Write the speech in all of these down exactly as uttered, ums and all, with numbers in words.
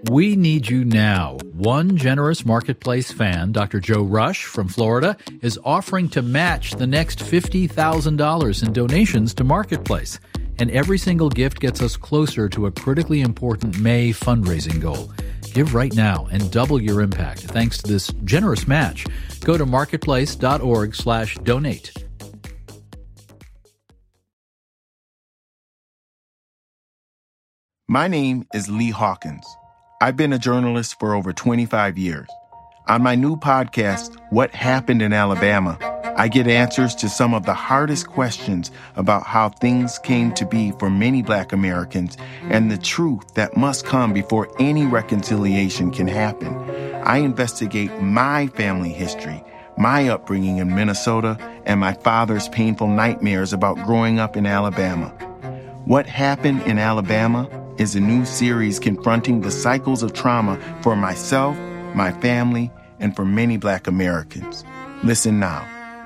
We need you now. One generous Marketplace fan, Doctor Joe Rush from Florida, is offering to match the next fifty thousand dollars in donations to Marketplace. And every single gift gets us closer to a critically important May fundraising goal. Give right now and double your impact thanks to this generous match. Go to marketplace.org slash donate. My name is Lee Hawkins. I've been a journalist for over twenty-five years. On my new podcast, What Happened in Alabama, I get answers to some of the hardest questions about how things came to be for many Black Americans and the truth that must come before any reconciliation can happen. I investigate my family history, my upbringing in Minnesota, and my father's painful nightmares about growing up in Alabama. What Happened in Alabama is a new series confronting the cycles of trauma for myself, my family, and for many Black Americans. Listen now.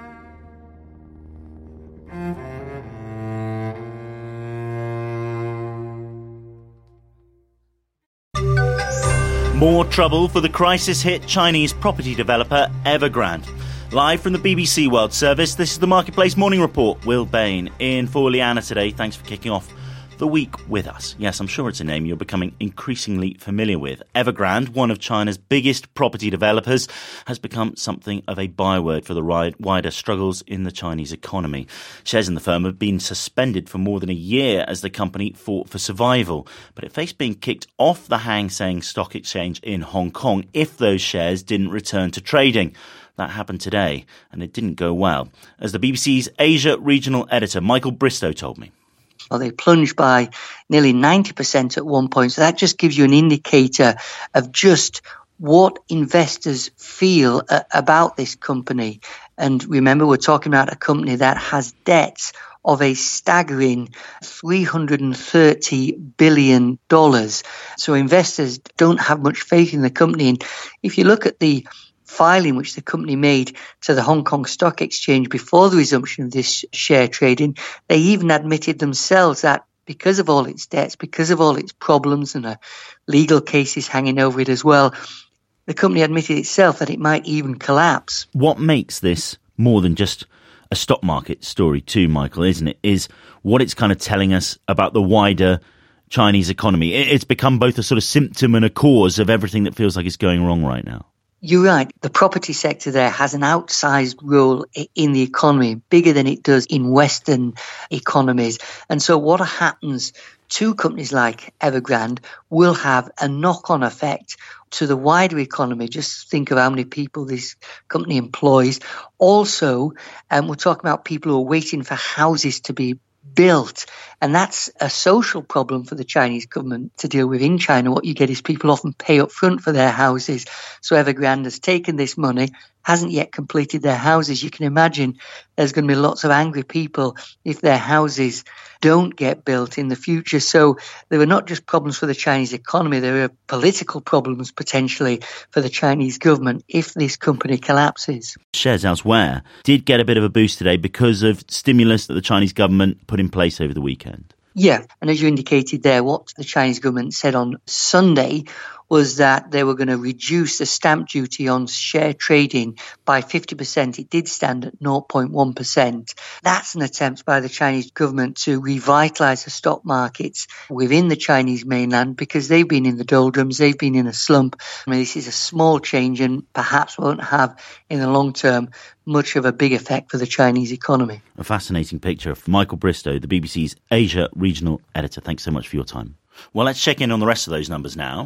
More trouble for the crisis-hit Chinese property developer Evergrande. Live from the B B C World Service, this is the Marketplace Morning Report. Will Bain in for Leanna today. Thanks for kicking off the week with us. Yes, I'm sure it's a name you're becoming increasingly familiar with. Evergrande, one of China's biggest property developers, has become something of a byword for the wider struggles in the Chinese economy. Shares in the firm have been suspended for more than a year as the company fought for survival, but it faced being kicked off the Hang Seng Stock Exchange in Hong Kong if those shares didn't return to trading. That happened today, and it didn't go well, as the B B C's Asia regional editor Michael Bristow told me. Well, they plunged by nearly ninety percent at one point. So that just gives you an indicator of just what investors feel uh, about this company. And remember, we're talking about a company that has debts of a staggering three hundred thirty billion dollars. So investors don't have much faith in the company. And if you look at the filing which the company made to the Hong Kong Stock Exchange before the resumption of this share trading, they even admitted themselves that because of all its debts, because of all its problems and uh, legal cases hanging over it as well, the company admitted itself that it might even collapse. What makes this more than just a stock market story too, Michael, isn't it, is what it's kind of telling us about the wider Chinese economy. It's become both a sort of symptom and a cause of everything that feels like it's going wrong right now. You're right. The property sector there has an outsized role in the economy, bigger than it does in Western economies. And so what happens to companies like Evergrande will have a knock-on effect to the wider economy. Just think of how many people this company employs. Also, um, we're talking about people who are waiting for houses to be built. And that's a social problem for the Chinese government to deal with. In China, what you get is people often pay up front for their houses. So Evergrande has taken this money, hasn't yet completed their houses. You can imagine there's going to be lots of angry people if their houses don't get built in the future. So there are not just problems for the Chinese economy, there are political problems potentially for the Chinese government if this company collapses. Shares elsewhere did get a bit of a boost today because of stimulus that the Chinese government put in place over the weekend. Yeah, and as you indicated there, what the Chinese government said on Sunday was that they were going to reduce the stamp duty on share trading by fifty percent. It did stand at zero point one percent. That's an attempt by the Chinese government to revitalise the stock markets within the Chinese mainland because they've been in the doldrums, they've been in a slump. I mean, this is a small change and perhaps won't have in the long term much of a big effect for the Chinese economy. A fascinating picture from Michael Bristow, the B B C's Asia regional editor. Thanks so much for your time. Well, let's check in on the rest of those numbers now.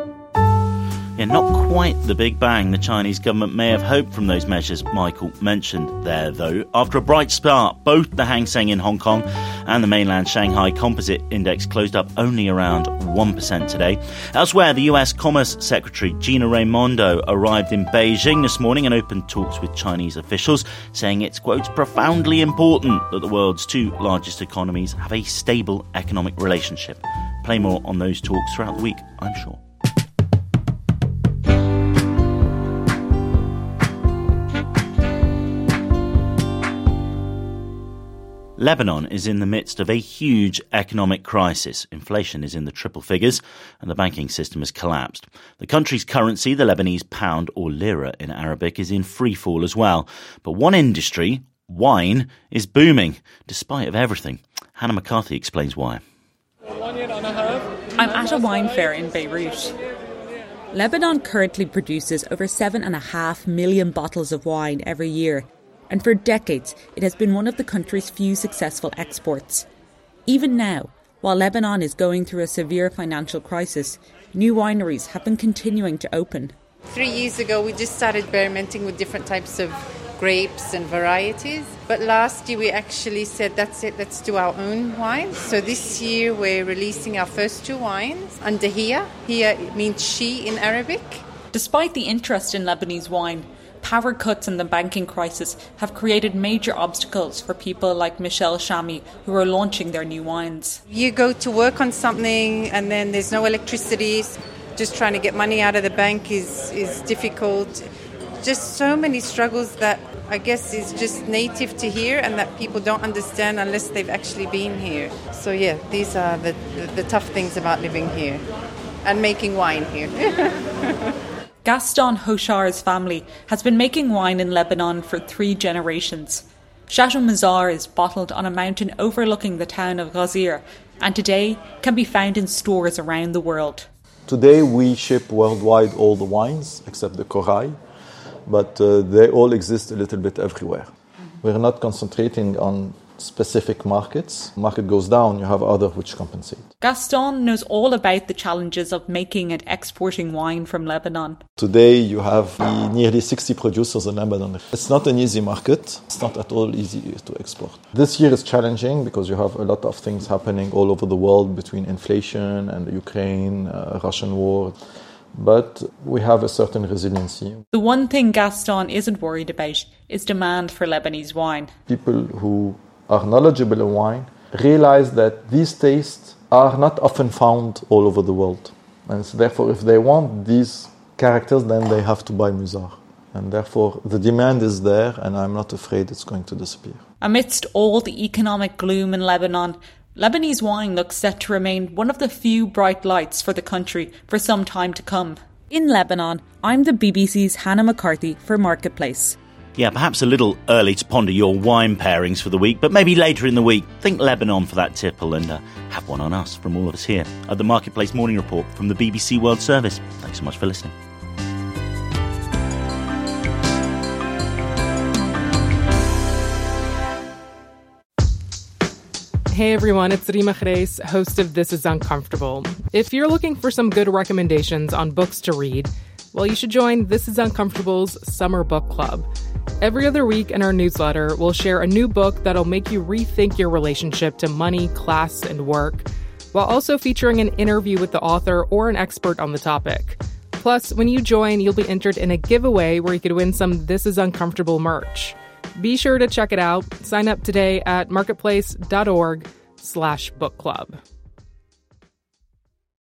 Yeah, not quite the big bang the Chinese government may have hoped from those measures Michael mentioned there, though. After a bright start, both the Hang Seng in Hong Kong and the mainland Shanghai Composite Index closed up only around one percent today. Elsewhere, the U S Commerce Secretary Gina Raimondo arrived in Beijing this morning and opened talks with Chinese officials, saying it's, quote, profoundly important that the world's two largest economies have a stable economic relationship. Play more on those talks throughout the week, I'm sure. Lebanon is in the midst of a huge economic crisis. Inflation is in the triple figures and the banking system has collapsed. The country's currency, the Lebanese pound or lira in Arabic, is in free fall as well. But one industry, wine, is booming despite of everything. Hannah McCarthy explains why. I'm at a wine fair in Beirut. Lebanon currently produces over seven and a half million bottles of wine every year. And for decades, it has been one of the country's few successful exports. Even now, while Lebanon is going through a severe financial crisis, new wineries have been continuing to open. Three years ago, we just started experimenting with different types of grapes and varieties. But last year, we actually said, that's it, let's do our own wines. So this year, we're releasing our first two wines under Hiya. Hiya means she in Arabic. Despite the interest in Lebanese wine, power cuts and the banking crisis have created major obstacles for people like Michelle Shami, who are launching their new wines. You go to work on something and then there's no electricity. Just trying to get money out of the bank is, is difficult. Just so many struggles that I guess is just native to here and that people don't understand unless they've actually been here. So yeah, these are the, the, the tough things about living here and making wine here. Gaston Hochar's family has been making wine in Lebanon for three generations. Chateau Mazar is bottled on a mountain overlooking the town of Ghazir and today can be found in stores around the world. Today we ship worldwide all the wines except the Korai, but uh, they all exist a little bit everywhere. We're not concentrating on specific markets. Market goes down, you have other which compensate. Gaston knows all about the challenges of making and exporting wine from Lebanon. Today you have nearly sixty producers in Lebanon. It's not an easy market. It's not at all easy to export. This year is challenging because you have a lot of things happening all over the world between inflation and the Ukraine, uh, Russian war. But we have a certain resiliency. The one thing Gaston isn't worried about is demand for Lebanese wine. People who are knowledgeable in wine realize that these tastes are not often found all over the world. And so therefore, if they want these characters, then they have to buy Mazar. And therefore, the demand is there, and I'm not afraid it's going to disappear. Amidst all the economic gloom in Lebanon, Lebanese wine looks set to remain one of the few bright lights for the country for some time to come. In Lebanon, I'm the B B C's Hannah McCarthy for Marketplace. Yeah, perhaps a little early to ponder your wine pairings for the week, but maybe later in the week, think Lebanon for that tipple and uh, have one on us from all of us here at the Marketplace Morning Report from the B B C World Service. Thanks so much for listening. Hey everyone, it's Rima Khreis, host of This Is Uncomfortable. If you're looking for some good recommendations on books to read, well, you should join This Is Uncomfortable's Summer Book Club. Every other week in our newsletter, we'll share a new book that'll make you rethink your relationship to money, class, and work, while also featuring an interview with the author or an expert on the topic. Plus, when you join, you'll be entered in a giveaway where you could win some This Is Uncomfortable merch. Be sure to check it out. Sign up today at marketplace.org slash book club.